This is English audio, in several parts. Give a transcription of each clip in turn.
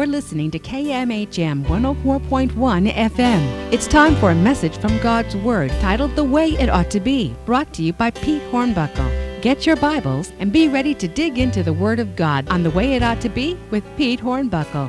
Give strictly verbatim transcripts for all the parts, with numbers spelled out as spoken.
You're listening to K M H M one oh four point one F M. It's time for a message from God's Word titled The Way It Ought to Be, brought to you by Pete Hornbuckle. Get your Bibles and be ready to dig into the Word of God on The Way It Ought to Be with Pete Hornbuckle.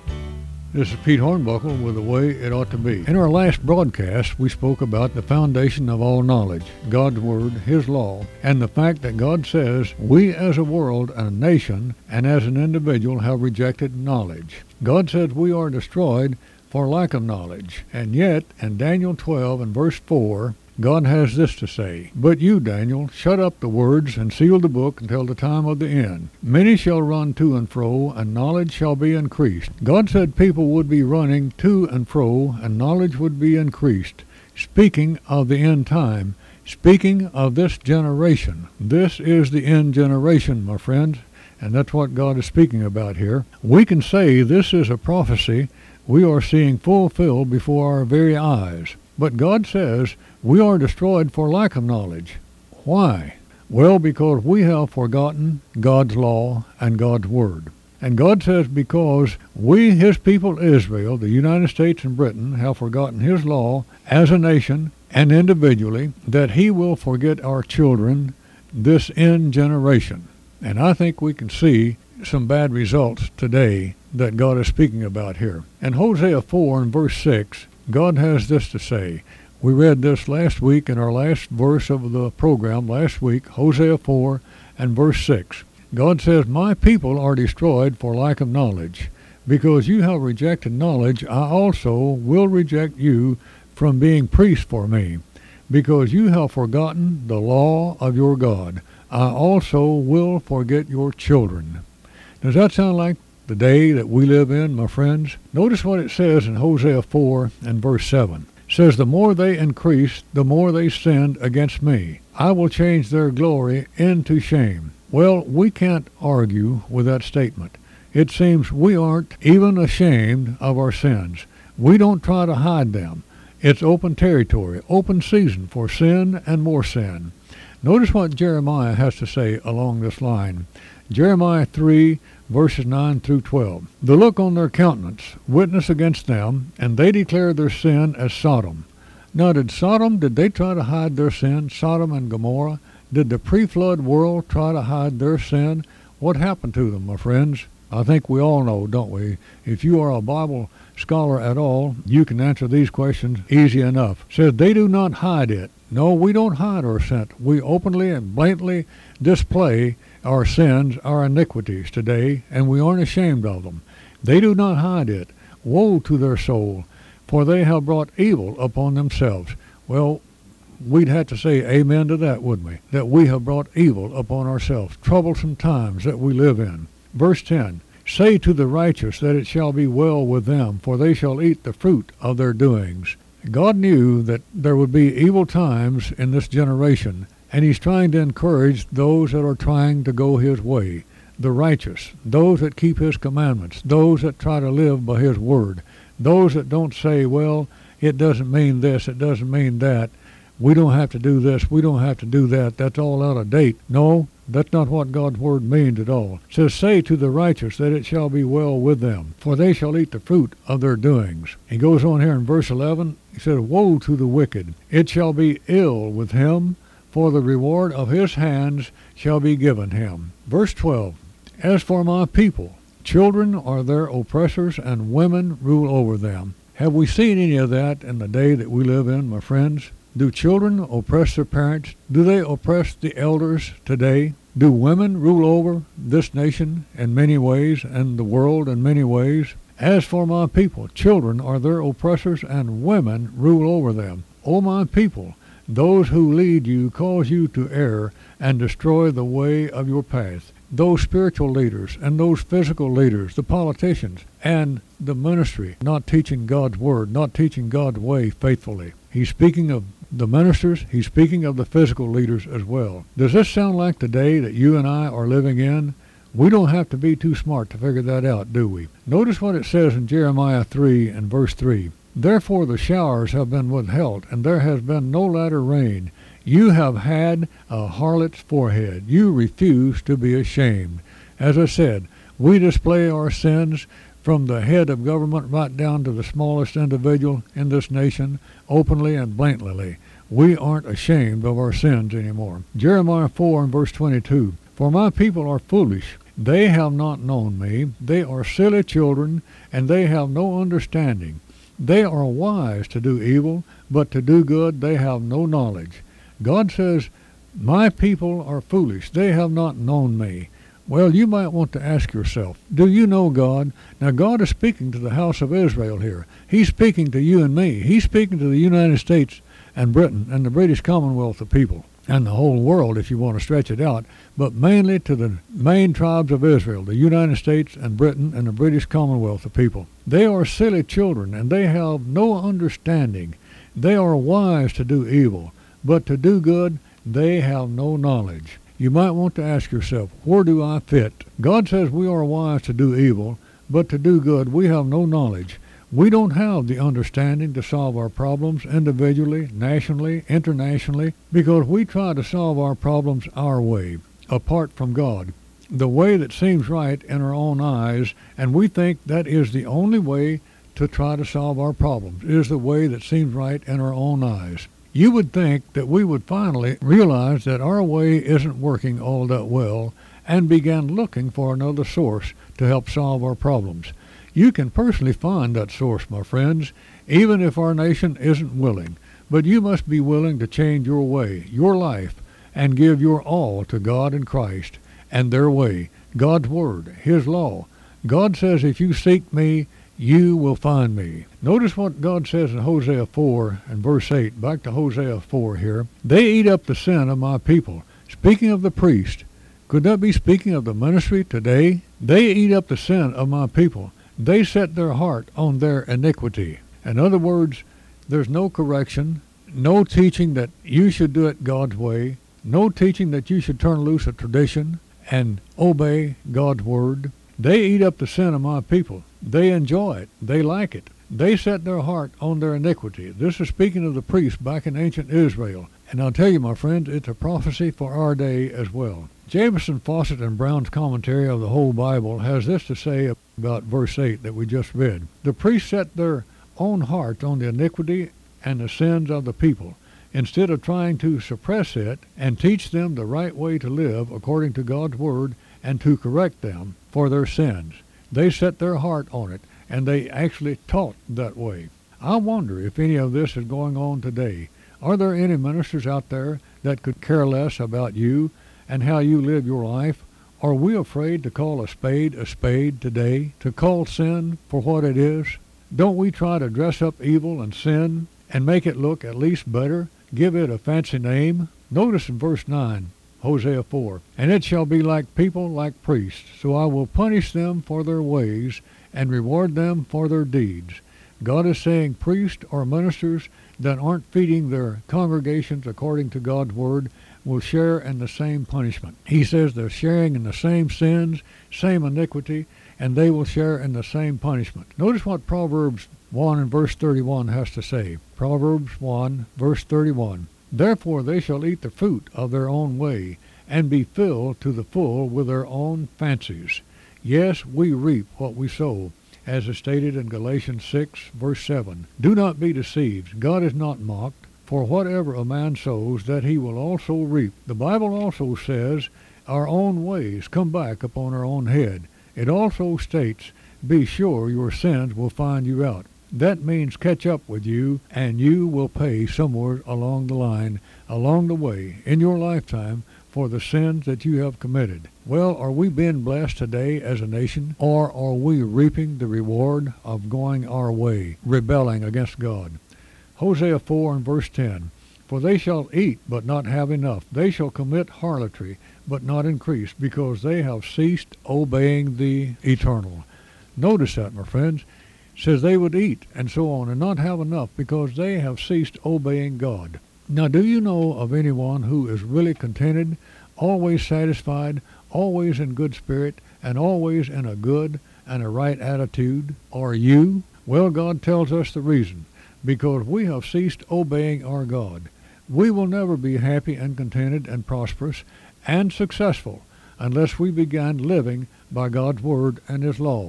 This is Pete Hornbuckle with The Way It Ought to Be. In our last broadcast, we spoke about the foundation of all knowledge, God's Word, His law, and the fact that God says we as a world, a nation, and as an individual have rejected knowledge. God says we are destroyed for lack of knowledge. And yet, in Daniel twelve and verse four, God has this to say, "But you, Daniel, shut up the words and seal the book until the time of the end. Many shall run to and fro, and knowledge shall be increased." God said people would be running to and fro, and knowledge would be increased. Speaking of the end time, speaking of this generation. This is the end generation, my friends, and that's what God is speaking about here. We can say this is a prophecy we are seeing fulfilled before our very eyes. But God says we are destroyed for lack of knowledge. Why? Well, because we have forgotten God's law and God's word. And God says because we, His people Israel, the United States and Britain, have forgotten His law as a nation and individually, that He will forget our children, this end generation. And I think we can see some bad results today that God is speaking about here. In Hosea four and verse six, God has this to say. We read this last week in our last verse of the program last week, Hosea four and verse six. God says, "My people are destroyed for lack of knowledge. Because you have rejected knowledge, I also will reject you from being priests for me. Because you have forgotten the law of your God, I also will forget your children." Does that sound like the day that we live in, my friends? Notice what it says in Hosea four and verse seven. It says, "The more they increased, the more they sinned against me. I will change their glory into shame." Well, we can't argue with that statement. It seems we aren't even ashamed of our sins. We don't try to hide them. It's open territory, open season for sin and more sin. Notice what Jeremiah has to say along this line. Jeremiah three, verses nine through twelve. "The look on their countenance witness against them, and they declare their sin as Sodom." Now, did Sodom, did they try to hide their sin? Sodom and Gomorrah? Did the pre-flood world try to hide their sin? What happened to them, my friends? I think we all know, don't we? If you are a Bible scholar at all, you can answer these questions easy enough. It says they do not hide it. No, we don't hide our sin. We openly and blatantly display our sins, our iniquities today, and we aren't ashamed of them. They do not hide it. Woe to their soul, for they have brought evil upon themselves. Well, we'd have to say amen to that, wouldn't we? That we have brought evil upon ourselves. Troublesome times that we live in. Verse ten, "Say to the righteous that it shall be well with them, for they shall eat the fruit of their doings." God knew that there would be evil times in this generation, and He's trying to encourage those that are trying to go His way, the righteous, those that keep His commandments, those that try to live by His word, those that don't say, well, it doesn't mean this, it doesn't mean that, we don't have to do this, we don't have to do that, that's all out of date. No, that's not what God's word means at all. It says, "Say to the righteous that it shall be well with them, for they shall eat the fruit of their doings." He goes on here in verse eleven, he says, "Woe to the wicked, it shall be ill with him, for the reward of his hands shall be given him." Verse twelve, "As for my people, children are their oppressors, and women rule over them." Have we seen any of that in the day that we live in, my friends? Do children oppress their parents? Do they oppress the elders today? Do women rule over this nation in many ways, and the world in many ways? "As for my people, children are their oppressors, and women rule over them." O my people, those who lead you cause you to err and destroy the way of your path. Those spiritual leaders and those physical leaders, the politicians and the ministry, not teaching God's word, not teaching God's way faithfully. He's speaking of the ministers, he's speaking of the physical leaders as well. Does this sound like the day that you and I are living in? We don't have to be too smart to figure that out, do we? Notice what it says in Jeremiah three and verse three. "Therefore the showers have been withheld, and there has been no latter rain. You have had a harlot's forehead. You refuse to be ashamed." As I said, we display our sins from the head of government right down to the smallest individual in this nation, openly and blatantly. We aren't ashamed of our sins anymore. Jeremiah four and verse twenty-two, for my people are foolish. They have not known me. They are silly children, and they have no understanding. They are wise to do evil, but to do good they have no knowledge. God says, my people are foolish. They have not known me. Well, you might want to ask yourself, do you know God? Now, God is speaking to the house of Israel here. He's speaking to you and me. He's speaking to the United States and Britain and the British Commonwealth of people, and the whole world if you want to stretch it out, but mainly to the main tribes of Israel, the United States and Britain and the British Commonwealth of people. They are silly children, and they have no understanding. They are wise to do evil, but to do good they have no knowledge. You might want to ask yourself, where do I fit? God says we are wise to do evil, but to do good we have no knowledge. We don't have the understanding to solve our problems individually, nationally, internationally, because we try to solve our problems our way, apart from God, the way that seems right in our own eyes, and we think that is the only way to try to solve our problems, is the way that seems right in our own eyes. You would think that we would finally realize that our way isn't working all that well and begin looking for another source to help solve our problems. You can personally find that source, my friends, even if our nation isn't willing. But you must be willing to change your way, your life, and give your all to God and Christ and their way, God's Word, His law. God says, if you seek me, you will find me. Notice what God says in Hosea four and verse eight. Back to Hosea four here. They eat up the sin of my people. Speaking of the priest, could that be speaking of the ministry today? They eat up the sin of my people. They set their heart on their iniquity. In other words, there's no correction, no teaching that you should do it God's way, no teaching that you should turn loose a tradition and obey God's word. They eat up the sin of my people. They enjoy it. They like it. They set their heart on their iniquity. This is speaking of the priests back in ancient Israel. And I'll tell you, my friends, it's a prophecy for our day as well. Jamieson, Fausset, and Brown's commentary of the whole Bible has this to say about verse eight that we just read. The priests set their own hearts on the iniquity and the sins of the people, instead of trying to suppress it and teach them the right way to live according to God's word and to correct them for their sins. They set their heart on it, and they actually taught that way. I wonder if any of this is going on today. Are there any ministers out there that could care less about you and how you live your life? Are we afraid to call a spade a spade today, to call sin for what it is? Don't we try to dress up evil and sin and make it look at least better, give it a fancy name? Notice in verse nine, Hosea four, and it shall be like people like priests, so I will punish them for their ways and reward them for their deeds. God is saying priests or ministers that aren't feeding their congregations according to God's word will share in the same punishment. He says they're sharing in the same sins, same iniquity, and they will share in the same punishment. Notice what Proverbs one and verse thirty-one has to say. Proverbs one, verse thirty-one. Therefore they shall eat the fruit of their own way, and be filled to the full with their own fancies. Yes, we reap what we sow, as is stated in Galatians six, verse seven. Do not be deceived. God is not mocked. For whatever a man sows, that he will also reap. The Bible also says our own ways come back upon our own head. It also states, be sure your sins will find you out. That means catch up with you, and you will pay somewhere along the line, along the way, in your lifetime, for the sins that you have committed. Well, are we being blessed today as a nation, or are we reaping the reward of going our way, rebelling against God? Hosea four and verse ten, for they shall eat, but not have enough. They shall commit harlotry, but not increase, because they have ceased obeying the Eternal. Notice that, my friends. It says they would eat, and so on, and not have enough, because they have ceased obeying God. Now, do you know of anyone who is really contented, always satisfied, always in good spirit, and always in a good and a right attitude? Are you? Well, God tells us the reason. Because we have ceased obeying our God. We will never be happy and contented and prosperous and successful unless we begin living by God's word and his laws.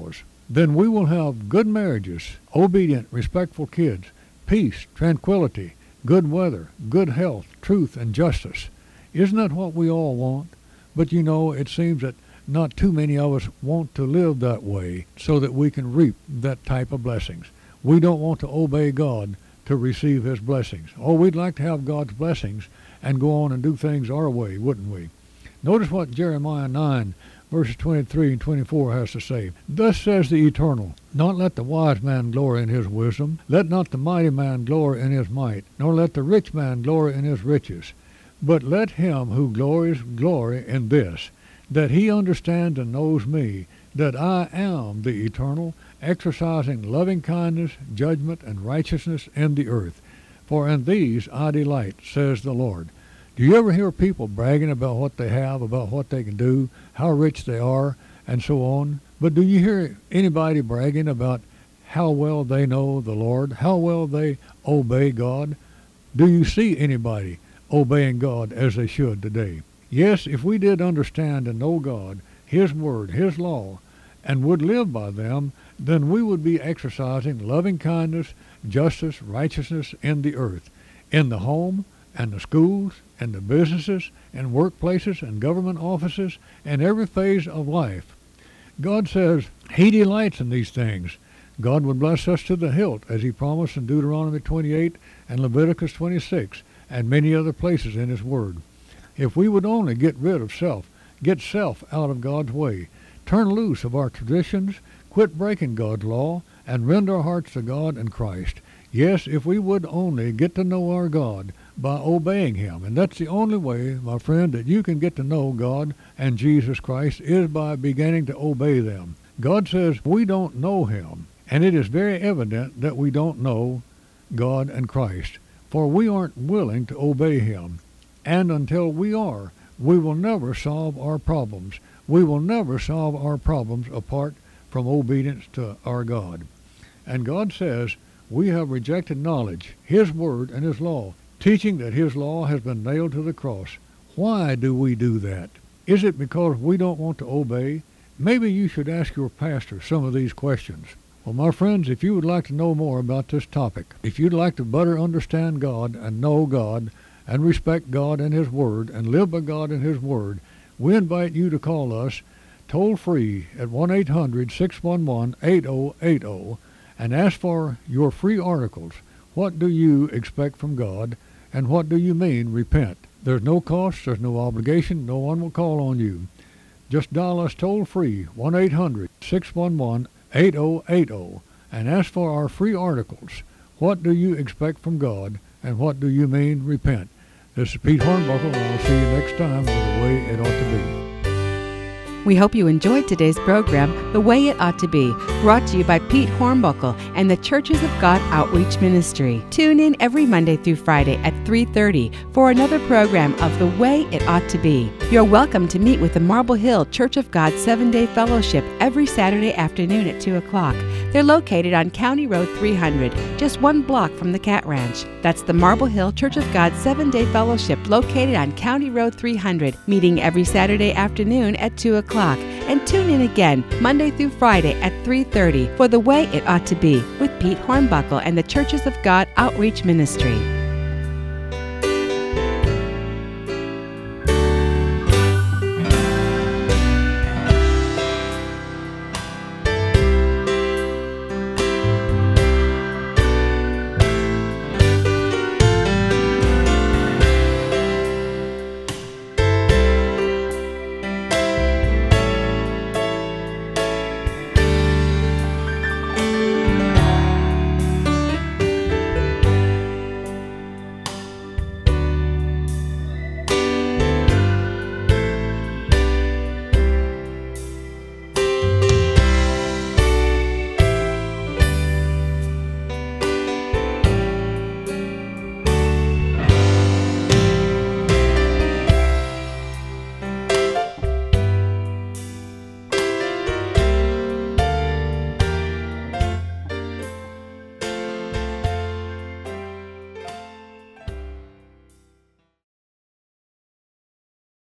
then we will have good marriages, obedient, respectful kids, peace, tranquility, good weather, good health, truth, and justice. Isn't that what we all want? But you know, it seems that not too many of us want to live that way so that we can reap that type of blessings. We don't want to obey God to receive his blessings. Oh, we'd like to have God's blessings and go on and do things our way, wouldn't we? Notice what Jeremiah nine, verses twenty-three and twenty-four has to say. Thus says the Eternal, not let the wise man glory in his wisdom, let not the mighty man glory in his might, nor let the rich man glory in his riches, but let him who glories glory in this, that he understands and knows me, that I am the Eternal, exercising loving kindness, judgment, and righteousness in the earth. For in these I delight, says the Lord. Do you ever hear people bragging about what they have, about what they can do, how rich they are, and so on? But do you hear anybody bragging about how well they know the Lord, how well they obey God? Do you see anybody obeying God as they should today? Yes, if we did understand and know God, his word, his law, and would live by them, then we would be exercising loving kindness, justice, righteousness in the earth, in the home, and the schools, and the businesses, and workplaces, and government offices, and every phase of life. God says he delights in these things. God would bless us to the hilt, as he promised in Deuteronomy twenty-eight and Leviticus twenty-six, and many other places in his word. If we would only get rid of self, get self out of God's way, turn loose of our traditions, quit breaking God's law, and rend our hearts to God and Christ. Yes, if we would only get to know our God by obeying him. And that's the only way, my friend, that you can get to know God and Jesus Christ is by beginning to obey them. God says we don't know him, and it is very evident that we don't know God and Christ, for we aren't willing to obey him. And until we are, we will never solve our problems. We will never solve our problems apart from obedience to our God. And God says we have rejected knowledge, his word and his law, teaching that his law has been nailed to the cross. Why do we do that? Is it because we don't want to obey? Maybe you should ask your pastor some of these questions. Well, my friends, if you would like to know more about this topic, if you'd like to better understand God and know God and respect God and his word and live by God and his word, we invite you to call us toll free at one eight hundred six one one eight zero eight zero and ask for your free articles. What do you expect from God, and what do you mean repent? There's no cost, there's no obligation, no one will call on you. Just dial us toll free one eight hundred six one one eight zero eight zero and ask for our free articles. What do you expect from God, and what do you mean repent? This is Pete Hornbuckle, and I'll see you next time with The Way It Ought to Be. We hope you enjoyed today's program, The Way It Ought to Be, brought to you by Pete Hornbuckle and the Churches of God Outreach Ministry. Tune in every Monday through Friday at three thirty for another program of The Way It Ought to Be. You're welcome to meet with the Marble Hill Church of God seven-Day Fellowship every Saturday afternoon at two o'clock. They're located on County Road three hundred, just one block from the Cat Ranch. That's the Marble Hill Church of God seven-Day Fellowship located on County Road three hundred, meeting every Saturday afternoon at two o'clock. And tune in again Monday through Friday at three thirty for The Way It Ought to Be with Pete Hornbuckle and the Churches of God Outreach Ministry.